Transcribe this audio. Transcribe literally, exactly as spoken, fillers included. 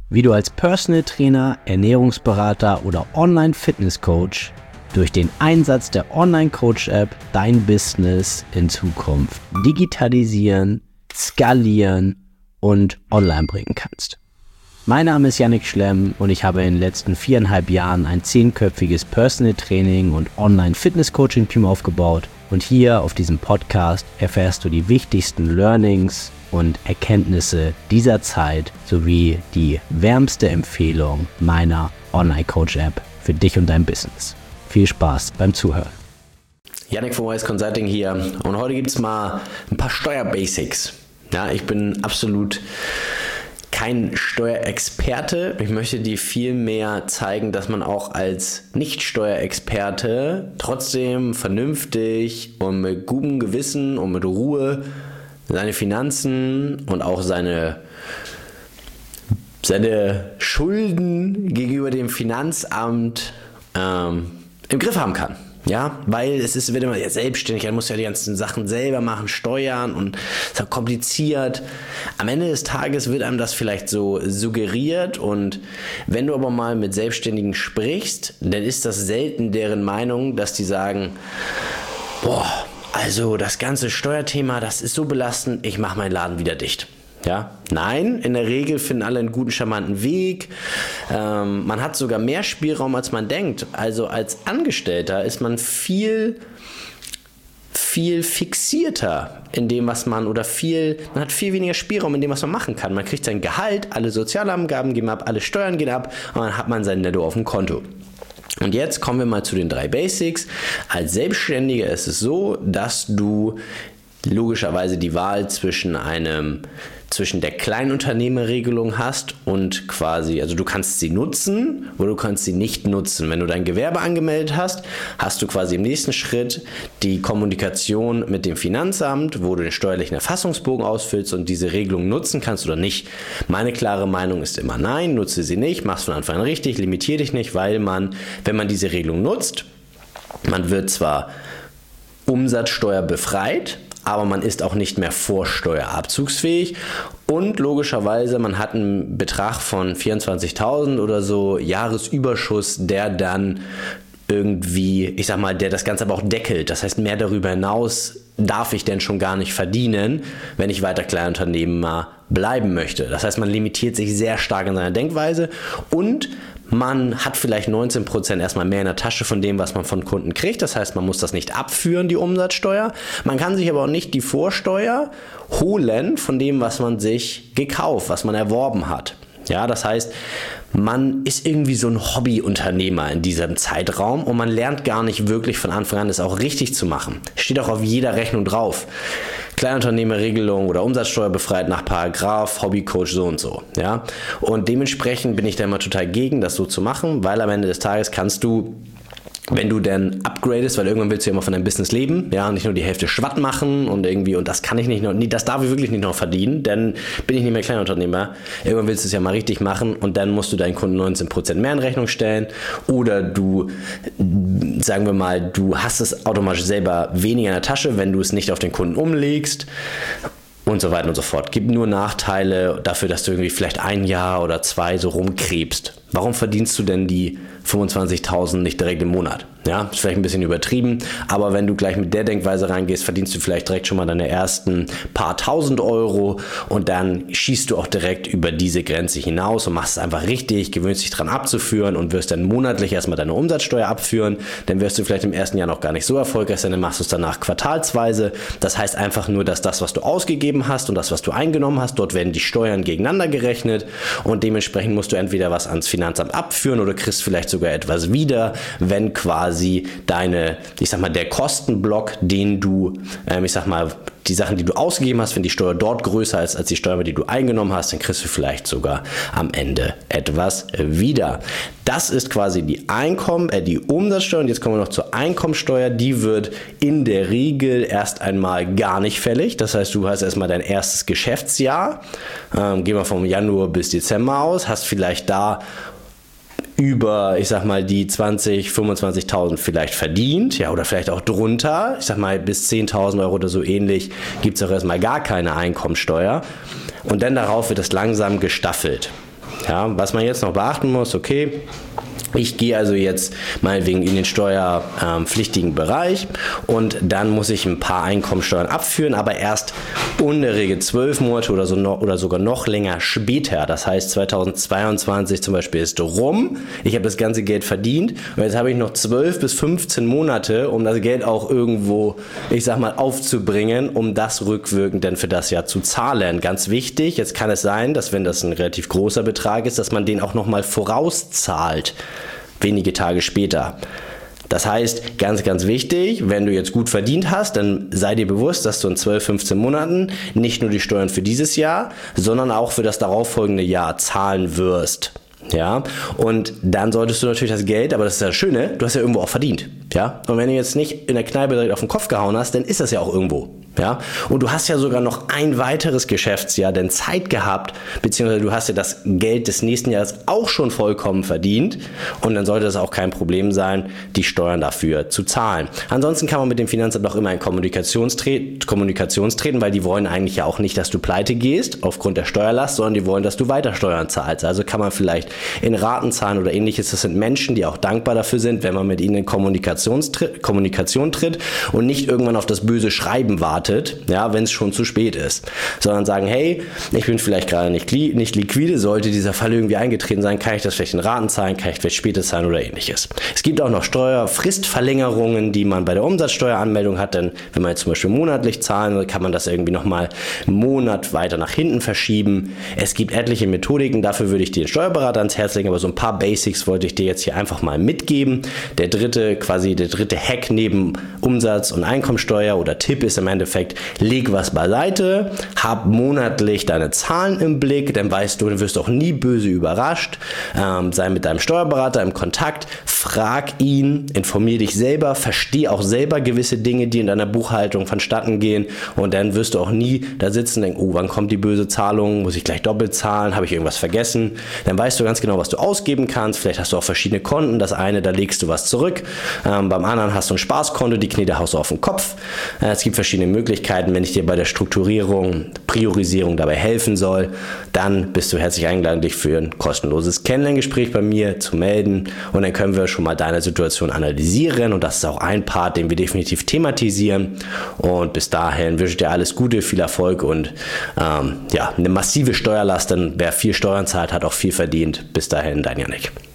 wie du als Personal Trainer, Ernährungsberater oder Online-Fitness-Coach durch den Einsatz der Online-Coach-App dein Business in Zukunft digitalisieren, skalieren und online bringen kannst. Mein Name ist Yannick Schlemm und ich habe in den letzten viereinhalb Jahren ein zehnköpfiges Personal Training und Online-Fitness-Coaching-Team aufgebaut. Und hier auf diesem Podcast erfährst du die wichtigsten Learnings und Erkenntnisse dieser Zeit sowie die wärmste Empfehlung meiner Online-Coach-App für dich und dein Business. Viel Spaß beim Zuhören. Yannick von Wise Consulting hier und heute gibt es mal ein paar Steuerbasics. Ja, ich bin absolut kein Steuerexperte. Ich möchte dir viel mehr zeigen, dass man auch als Nicht-Steuerexperte trotzdem vernünftig und mit gutem Gewissen und mit Ruhe seine Finanzen und auch seine, seine Schulden gegenüber dem Finanzamt ähm, im Griff haben kann. Ja, weil es ist, wird immer ja, selbstständig, er muss ja die ganzen Sachen selber machen, steuern und es ist auch kompliziert. Am Ende des Tages wird einem das vielleicht so suggeriert und wenn du aber mal mit Selbstständigen sprichst, dann ist das selten deren Meinung, dass die sagen, boah, also das ganze Steuerthema, das ist so belastend, ich mache meinen Laden wieder dicht. Ja, nein, in der Regel finden alle einen guten, charmanten Weg. Ähm, man hat sogar mehr Spielraum, als man denkt. Also als Angestellter ist man viel, viel fixierter in dem, was man, oder viel, man hat viel weniger Spielraum in dem, was man machen kann. Man kriegt sein Gehalt, alle Sozialangaben gehen ab, alle Steuern gehen ab und dann hat man sein Netto auf dem Konto. Und jetzt kommen wir mal zu den drei Basics. Als Selbstständiger ist es so, dass du logischerweise die Wahl zwischen einem zwischen der Kleinunternehmerregelung hast und quasi, also du kannst sie nutzen oder du kannst sie nicht nutzen. Wenn du dein Gewerbe angemeldet hast, hast du quasi im nächsten Schritt die Kommunikation mit dem Finanzamt, wo du den steuerlichen Erfassungsbogen ausfüllst und diese Regelung nutzen kannst oder nicht. Meine klare Meinung ist immer nein, nutze sie nicht, mach's von Anfang an richtig, limitiere dich nicht, weil man, wenn man diese Regelung nutzt, man wird zwar Umsatzsteuer befreit, aber man ist auch nicht mehr vorsteuerabzugsfähig und logischerweise, man hat einen Betrag von vierundzwanzigtausend oder so Jahresüberschuss, der dann irgendwie, ich sag mal, der das Ganze aber auch deckelt. Das heißt, mehr darüber hinaus darf ich denn schon gar nicht verdienen, wenn ich weiter Kleinunternehmer bleiben möchte. Das heißt, man limitiert sich sehr stark in seiner Denkweise und man hat vielleicht neunzehn Prozent erstmal mehr in der Tasche von dem, was man von Kunden kriegt. Das heißt, man muss das nicht abführen, die Umsatzsteuer. Man kann sich aber auch nicht die Vorsteuer holen von dem, was man sich gekauft, was man erworben hat. Ja, das heißt, man ist irgendwie so ein Hobbyunternehmer in diesem Zeitraum und man lernt gar nicht wirklich von Anfang an, es auch richtig zu machen. Steht auch auf jeder Rechnung drauf. Kleinunternehmerregelung oder Umsatzsteuer befreit nach Paragraph, Hobbycoach so und so. Ja? Und dementsprechend bin ich da immer total gegen, das so zu machen, weil am Ende des Tages kannst du, wenn du dann upgradest, weil irgendwann willst du ja immer von deinem Business leben, ja, nicht nur die Hälfte Schwatt machen und irgendwie, und das kann ich nicht noch, das darf ich wirklich nicht noch verdienen, dann bin ich nicht mehr Kleinunternehmer. Irgendwann willst du es ja mal richtig machen und dann musst du deinen Kunden neunzehn Prozent mehr in Rechnung stellen oder du, sagen wir mal, du hast es automatisch selber weniger in der Tasche, wenn du es nicht auf den Kunden umlegst. Und so weiter und so fort. Gibt nur Nachteile dafür, dass du irgendwie vielleicht ein Jahr oder zwei so rumkrebst. Warum verdienst du denn die fünfundzwanzigtausend nicht direkt im Monat? Ja, ist vielleicht ein bisschen übertrieben, aber wenn du gleich mit der Denkweise reingehst, verdienst du vielleicht direkt schon mal deine ersten paar tausend Euro und dann schießt du auch direkt über diese Grenze hinaus und machst es einfach richtig, gewöhnst dich dran abzuführen und wirst dann monatlich erstmal deine Umsatzsteuer abführen. Dann wirst du vielleicht im ersten Jahr noch gar nicht so erfolgreich sein, dann machst du es danach quartalsweise. Das heißt einfach nur, dass das, was du ausgegeben hast und das, was du eingenommen hast, dort werden die Steuern gegeneinander gerechnet und dementsprechend musst du entweder was ans Finanzamt abführen oder kriegst vielleicht sogar etwas wieder, wenn quasi deine, ich sag mal, der Kostenblock, den du, ähm, ich sag mal, die Sachen, die du ausgegeben hast, wenn die Steuer dort größer ist als die Steuer, die du eingenommen hast, dann kriegst du vielleicht sogar am Ende etwas wieder. Das ist quasi die Einkommen, äh, die Umsatzsteuer. Und jetzt kommen wir noch zur Einkommensteuer. Die wird in der Regel erst einmal gar nicht fällig. Das heißt, du hast erstmal dein erstes Geschäftsjahr. Ähm, gehen wir vom Januar bis Dezember aus, hast vielleicht da über, ich sag mal, die zwanzig, fünfundzwanzigtausend vielleicht verdient, ja, oder vielleicht auch drunter, ich sag mal, bis zehntausend Euro oder so ähnlich, gibt es auch erstmal gar keine Einkommensteuer. Und dann darauf wird es langsam gestaffelt. Ja, was man jetzt noch beachten muss, okay, ich gehe also jetzt meinetwegen in den steuerpflichtigen Bereich und dann muss ich ein paar Einkommensteuern abführen, aber erst in der Regel zwölf Monate oder, so noch, oder sogar noch länger später. Das heißt zweitausendzweiundzwanzig zum Beispiel ist rum, ich habe das ganze Geld verdient und jetzt habe ich noch zwölf bis fünfzehn Monate, um das Geld auch irgendwo, ich sag mal, aufzubringen, um das rückwirkend dann für das Jahr zu zahlen. Ganz wichtig, jetzt kann es sein, dass wenn das ein relativ großer Betrag ist, dass man den auch nochmal vorauszahlt. Wenige Tage später. Das heißt, ganz, ganz wichtig, wenn du jetzt gut verdient hast, dann sei dir bewusst, dass du in zwölf, fünfzehn Monaten nicht nur die Steuern für dieses Jahr, sondern auch für das darauffolgende Jahr zahlen wirst. Ja, und dann solltest du natürlich das Geld, aber das ist ja das Schöne, du hast ja irgendwo auch verdient. Ja, und wenn du jetzt nicht in der Kneipe direkt auf den Kopf gehauen hast, dann ist das ja auch irgendwo. Ja, und du hast ja sogar noch ein weiteres Geschäftsjahr denn Zeit gehabt, beziehungsweise du hast ja das Geld des nächsten Jahres auch schon vollkommen verdient und dann sollte es auch kein Problem sein, die Steuern dafür zu zahlen. Ansonsten kann man mit dem Finanzamt auch immer in Kommunikationstre- Kommunikations treten, weil die wollen eigentlich ja auch nicht, dass du pleite gehst aufgrund der Steuerlast, sondern die wollen, dass du weiter Steuern zahlst. Also kann man vielleicht in Raten zahlen oder ähnliches. Das sind Menschen, die auch dankbar dafür sind, wenn man mit ihnen in Kommunikationstri- Kommunikation tritt und nicht irgendwann auf das böse Schreiben wartet, ja, wenn es schon zu spät ist, sondern sagen, hey, ich bin vielleicht gerade nicht, li- nicht liquide, sollte dieser Fall irgendwie eingetreten sein, kann ich das vielleicht in Raten zahlen, kann ich vielleicht später zahlen oder ähnliches. Es gibt auch noch Steuerfristverlängerungen, die man bei der Umsatzsteueranmeldung hat, denn wenn man jetzt zum Beispiel monatlich zahlen will, kann man das irgendwie nochmal einen Monat weiter nach hinten verschieben. Es gibt etliche Methodiken, dafür würde ich dir den Steuerberater ans Herz legen, aber so ein paar Basics wollte ich dir jetzt hier einfach mal mitgeben. Der dritte, quasi der dritte Hack neben Umsatz- und Einkommensteuer oder Tipp ist im Endeffekt, leg was beiseite, hab monatlich deine Zahlen im Blick, dann weißt du, du wirst auch nie böse überrascht, ähm, sei mit deinem Steuerberater im Kontakt, frag ihn, informier dich selber, versteh auch selber gewisse Dinge, die in deiner Buchhaltung vonstatten gehen und dann wirst du auch nie da sitzen und denken, oh, wann kommt die böse Zahlung, muss ich gleich doppelt zahlen, habe ich irgendwas vergessen, dann weißt du ganz genau, was du ausgeben kannst, vielleicht hast du auch verschiedene Konten, das eine, da legst du was zurück, ähm, beim anderen hast du ein Spaßkonto, die Knete haust du auf den Kopf, äh, es gibt verschiedene Möglichkeiten, Möglichkeiten, wenn ich dir bei der Strukturierung, Priorisierung dabei helfen soll, dann bist du herzlich eingeladen, dich für ein kostenloses Kennenlerngespräch bei mir zu melden und dann können wir schon mal deine Situation analysieren und das ist auch ein Part, den wir definitiv thematisieren und bis dahin wünsche ich dir alles Gute, viel Erfolg und ähm, ja, eine massive Steuerlast, denn wer viel Steuern zahlt, hat auch viel verdient. Bis dahin, dein Jannik.